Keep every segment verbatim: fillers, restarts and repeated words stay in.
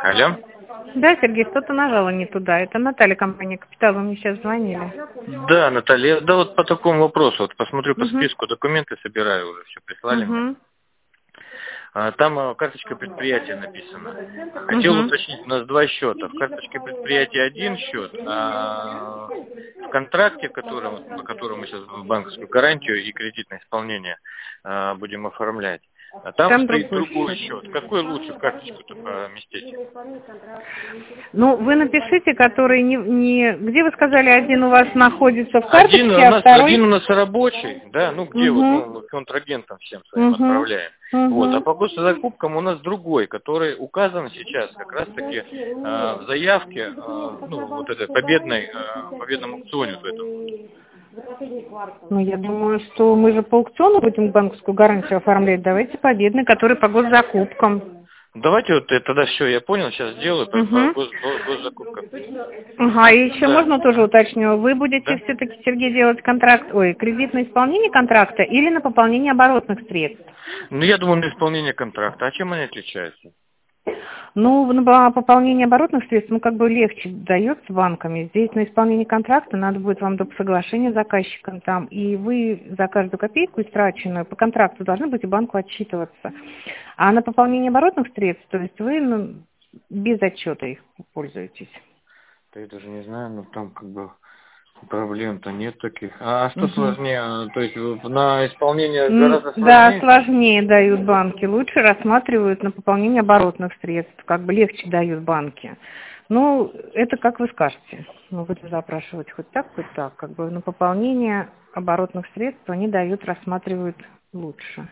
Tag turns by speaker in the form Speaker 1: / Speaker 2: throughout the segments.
Speaker 1: Алло?
Speaker 2: Да, Сергей, что-то нажала не туда. Это Наталья, компания «Капитал», вы мне сейчас звонили.
Speaker 1: Да, Наталья, да вот по такому вопросу, вот посмотрю по
Speaker 2: Угу.
Speaker 1: списку, документы собираю уже, все прислали мне.
Speaker 2: Угу.
Speaker 1: А, Там а, карточка предприятия написана. Хотел
Speaker 2: Угу.
Speaker 1: уточнить, у нас два счета. В карточке предприятия один счет, а в контракте, которым, по которому мы сейчас банковскую гарантию и кредитное исполнение а, будем оформлять, а там
Speaker 2: Там
Speaker 1: стоит
Speaker 2: другой
Speaker 1: другой
Speaker 2: счет.
Speaker 1: счет. Какой лучше в карточку-то поместить?
Speaker 2: Ну, вы напишите, который не, не... Где вы сказали, один у вас находится в карточке,
Speaker 1: Один у
Speaker 2: а
Speaker 1: нас,
Speaker 2: второй...
Speaker 1: один у нас рабочий, да, ну где вот,
Speaker 2: Угу.
Speaker 1: ну, контрагентам всем своим
Speaker 2: Угу.
Speaker 1: отправляем. Вот, а
Speaker 2: Угу.
Speaker 1: по госзакупкам у нас другой, который указан сейчас как раз таки э, в заявке, э, ну, вот этой победной, э, победном аукционе вот этом.
Speaker 2: Ну, я думаю, что мы же по аукциону будем банковскую гарантию оформлять. Давайте победный, который по госзакупкам.
Speaker 1: Давайте вот это, тогда все, я понял, сейчас сделаю по, по
Speaker 2: Угу.
Speaker 1: гос, гос- госзакупкам.
Speaker 2: Ага, и еще
Speaker 1: Да,
Speaker 2: можно тоже уточню, вы будете
Speaker 1: да?
Speaker 2: все-таки, Сергей, делать контракт, ой, кредит на исполнение контракта или на пополнение оборотных средств?
Speaker 1: Ну, я думаю, на исполнение контракта. А чем они отличаются?
Speaker 2: Ну, на пополнение оборотных средств, ну, как бы легче дается банками. Здесь на исполнение контракта надо будет вам доп. Соглашение с заказчиком там, и вы за каждую копейку истраченную по контракту должны быть и банку отчитываться. А на пополнение оборотных средств, то есть вы ну, без отчета их пользуетесь.
Speaker 1: Да я даже не знаю, но там как бы проблем-то нет таких. А что
Speaker 2: Угу.
Speaker 1: сложнее? То есть на исполнение
Speaker 2: М,
Speaker 1: гораздо
Speaker 2: Да,
Speaker 1: сложнее?
Speaker 2: сложнее дают банки, лучше рассматривают на пополнение оборотных средств, как бы легче дают банки. Ну, это как вы скажете. Ну, будете запрашивать хоть так, хоть так. Как бы на пополнение оборотных средств они дают, рассматривают лучше.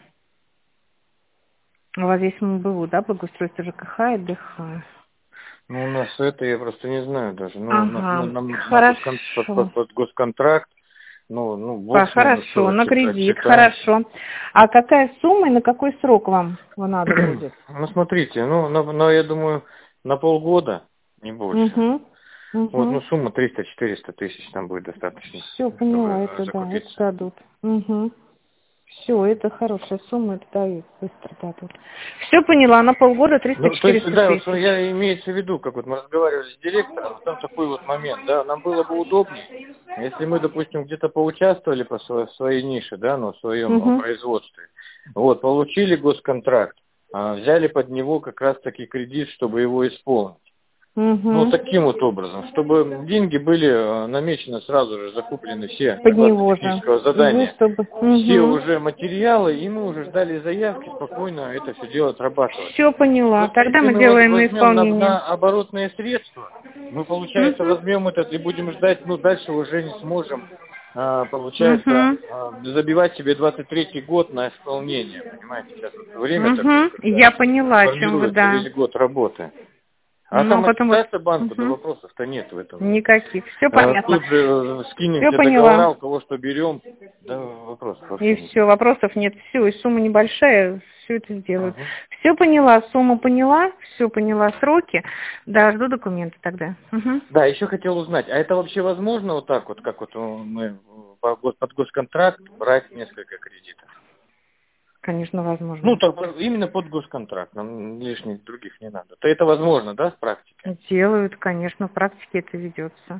Speaker 2: У вас здесь м бэ у, да, благоустройство ЖКХ и дэ ха.
Speaker 1: Ну, у нас это, я просто не знаю даже. Ну, на, на,
Speaker 2: Ага,
Speaker 1: на, на подкон- под,
Speaker 2: хорошо.
Speaker 1: под- под госконтракт, ну, ну,
Speaker 2: По-
Speaker 1: бог с ним, ну,
Speaker 2: Хорошо,
Speaker 1: что,
Speaker 2: на
Speaker 1: чита-
Speaker 2: кредит,
Speaker 1: читаем.
Speaker 2: хорошо. А какая сумма и на какой срок вам надо будет?
Speaker 1: Ну, смотрите, ну, на, на, я думаю, на полгода, не больше.
Speaker 2: Угу,
Speaker 1: Вот,
Speaker 2: угу.
Speaker 1: ну, сумма триста-четыреста тысяч там будет достаточно,
Speaker 2: Все,
Speaker 1: чтобы
Speaker 2: поняла,
Speaker 1: э,
Speaker 2: это да, это
Speaker 1: закупиться.
Speaker 2: дадут. Угу. Все, это хорошая сумма, это дают, быстро дадут. Все поняла, на полгода
Speaker 1: Ну, то есть,
Speaker 2: триста-четыреста
Speaker 1: да, вот что
Speaker 2: тысяч.
Speaker 1: я имеется в виду, как вот мы разговаривали с директором, вот там такой вот момент, да, нам было бы удобнее, если мы, допустим, где-то поучаствовали по своей, своей нише, да, ну, в своем а,
Speaker 2: Угу.
Speaker 1: производстве, вот, получили госконтракт, а, взяли под него как раз-таки кредит, чтобы его исполнить. Ну,
Speaker 2: Угу.
Speaker 1: таким вот образом, чтобы деньги были э, намечены сразу же, закуплены все,
Speaker 2: Под
Speaker 1: согласно
Speaker 2: него же.
Speaker 1: технического
Speaker 2: И вы
Speaker 1: задания,
Speaker 2: чтобы...
Speaker 1: все
Speaker 2: Угу.
Speaker 1: уже материалы, и мы уже ждали заявки, спокойно это все дело отрабатывать.
Speaker 2: Все поняла.
Speaker 1: Просто
Speaker 2: Тогда
Speaker 1: если
Speaker 2: мы
Speaker 1: мы воз-
Speaker 2: делаем на
Speaker 1: возьмем на,
Speaker 2: исполнение.
Speaker 1: на оборотные средства, мы, получается,
Speaker 2: Угу.
Speaker 1: возьмем этот и будем ждать, ну, дальше уже не сможем, а, получается,
Speaker 2: Угу.
Speaker 1: а, забивать себе двадцать третий год на исполнение, понимаете, сейчас вот время такое,
Speaker 2: Угу.
Speaker 1: когда
Speaker 2: Я поняла, о чем вы,
Speaker 1: формируется
Speaker 2: да.
Speaker 1: весь год работы. А
Speaker 2: Ну, а
Speaker 1: там
Speaker 2: потом вот...
Speaker 1: отчитаться банку, да
Speaker 2: Угу.
Speaker 1: вопросов-то нет в этом.
Speaker 2: Никаких. Все
Speaker 1: А,
Speaker 2: понятно.
Speaker 1: тут же э,
Speaker 2: Все
Speaker 1: скинемся договора,
Speaker 2: поняла.
Speaker 1: у кого что берем, да, вопросов
Speaker 2: И
Speaker 1: вообще нет.
Speaker 2: все, вопросов нет. Все, и сумма небольшая, все это сделают.
Speaker 1: Ага.
Speaker 2: Все поняла, сумму поняла, все поняла, сроки. Да, жду документы тогда. Угу.
Speaker 1: Да, еще хотел узнать, а это вообще возможно вот так вот, как вот э, мы по гос- под госконтракт брать несколько кредитов?
Speaker 2: Конечно,
Speaker 1: Ну,
Speaker 2: возможно.
Speaker 1: так, именно под госконтракт, нам лишних других не надо. То это возможно, да, в практике?
Speaker 2: Делают, конечно, в практике это ведется.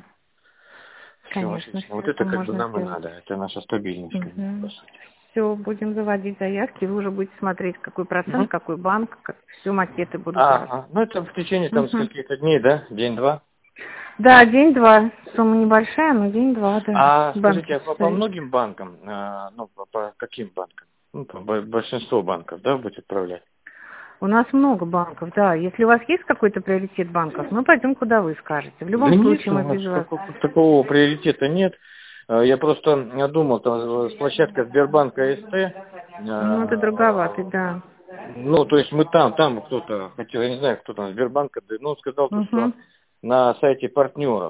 Speaker 1: Все,
Speaker 2: Конечно,
Speaker 1: отлично.
Speaker 2: все
Speaker 1: Вот
Speaker 2: это
Speaker 1: это как бы
Speaker 2: можно
Speaker 1: нам и
Speaker 2: сделать.
Speaker 1: надо, это наша стабильность, как бы, по
Speaker 2: Угу.
Speaker 1: сути.
Speaker 2: Все, будем заводить заявки, вы уже будете смотреть, какой процент,
Speaker 1: Мгм.
Speaker 2: какой банк, как все макеты будут у вас.
Speaker 1: Ага, ну это в течение там
Speaker 2: Угу.
Speaker 1: скольких-то дней, да, день-два?
Speaker 2: Да, день-два. Сумма небольшая, но день-два, да.
Speaker 1: А скажите,
Speaker 2: Банки
Speaker 1: а по, по
Speaker 2: ставят.
Speaker 1: многим банкам, а, ну, по, по каким банкам? Ну, по бо- большинство банков, да, будете отправлять?
Speaker 2: У нас много банков, да. Если у вас есть какой-то приоритет банков, мы пойдем, куда вы скажете. В
Speaker 1: Да
Speaker 2: любом
Speaker 1: нет,
Speaker 2: случае
Speaker 1: у
Speaker 2: мы
Speaker 1: нас
Speaker 2: без вас.
Speaker 1: такого, такого приоритета нет. А, Я просто я думал, там с площадка Сбербанка СТ,
Speaker 2: Ну, это
Speaker 1: а,
Speaker 2: дороговатый, да.
Speaker 1: ну, то есть мы там, там кто-то хотел, я не знаю, кто там, Сбербанка, да, ну, он сказал то, что
Speaker 2: Угу.
Speaker 1: на сайте партнеров,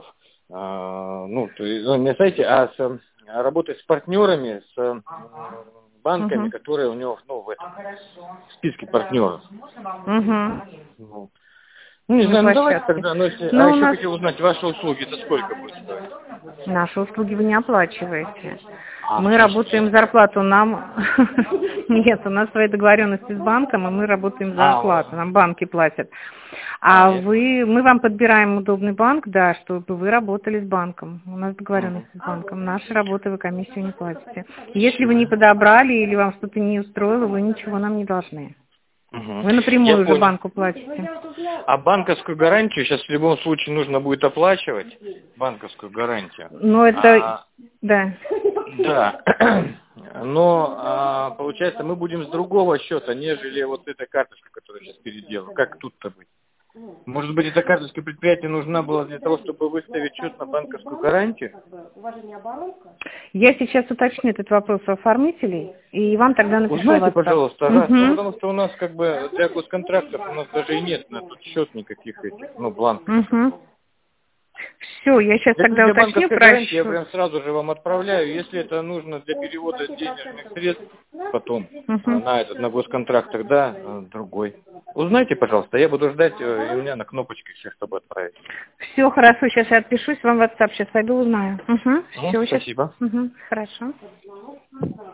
Speaker 1: а, ну, то есть, ну, не на сайте, а с, а работать с партнерами, с м, банками,
Speaker 2: Угу.
Speaker 1: которые у него, ну, в этом, в списке партнеров.
Speaker 2: Угу.
Speaker 1: Вот. Ну, не
Speaker 2: на
Speaker 1: знаю, ну давайте
Speaker 2: площадке.
Speaker 1: тогда, но если,
Speaker 2: Но
Speaker 1: а
Speaker 2: у
Speaker 1: еще
Speaker 2: нас
Speaker 1: хотел узнать, ваши услуги, это сколько будет стоить?
Speaker 2: наши услуги вы не оплачиваете.
Speaker 1: А, в
Speaker 2: Мы
Speaker 1: смысле,
Speaker 2: работаем
Speaker 1: нет?
Speaker 2: зарплату нам. Нет, у нас свои договоренности с банком, и мы работаем за
Speaker 1: А,
Speaker 2: оплату.
Speaker 1: вот.
Speaker 2: Нам банки платят.
Speaker 1: А,
Speaker 2: А
Speaker 1: я понял.
Speaker 2: вы, мы вам подбираем удобный банк, да, чтобы вы работали с банком. У нас
Speaker 1: Угу.
Speaker 2: договоренности с банком. Наши работы вы комиссию не платите. Если вы
Speaker 1: Все.
Speaker 2: не подобрали или вам что-то не устроило, вы ничего нам не должны.
Speaker 1: Угу.
Speaker 2: Вы
Speaker 1: Я
Speaker 2: напрямую уже
Speaker 1: понял.
Speaker 2: банку платите.
Speaker 1: А банковскую гарантию сейчас в любом случае нужно будет оплачивать, банковскую гарантию.
Speaker 2: Но это,
Speaker 1: А,
Speaker 2: да.
Speaker 1: да, но а, получается мы будем с другого счета, нежели вот эта карточка, которую я сейчас переделал. Как тут-то быть? Может быть, эта карточка предприятия нужна была для того, чтобы выставить счет на банковскую гарантию?
Speaker 2: Я сейчас уточню этот вопрос у оформителей, и вам тогда напишу в
Speaker 1: Узнайте,
Speaker 2: WhatsApp.
Speaker 1: пожалуйста, раз, ну,
Speaker 2: Угу.
Speaker 1: потому что у нас как бы для госконтрактов у нас даже и нет на тот счет никаких этих, ну, бланков.
Speaker 2: Угу. Все, я сейчас
Speaker 1: Если
Speaker 2: тогда
Speaker 1: для
Speaker 2: уточню
Speaker 1: банковской
Speaker 2: про
Speaker 1: гарантии, я
Speaker 2: счет.
Speaker 1: прям сразу же вам отправляю. Если это нужно для перевода денежных средств потом
Speaker 2: Угу.
Speaker 1: на этот, на госконтракт, тогда э, другой. Узнайте, пожалуйста, я буду ждать, э, и у меня на кнопочке всех, чтобы отправить.
Speaker 2: Все, хорошо, сейчас я отпишусь, вам в WhatsApp сейчас пойду узнаю. Угу.
Speaker 1: Ну,
Speaker 2: Все, сейчас.
Speaker 1: спасибо.
Speaker 2: Угу. Хорошо.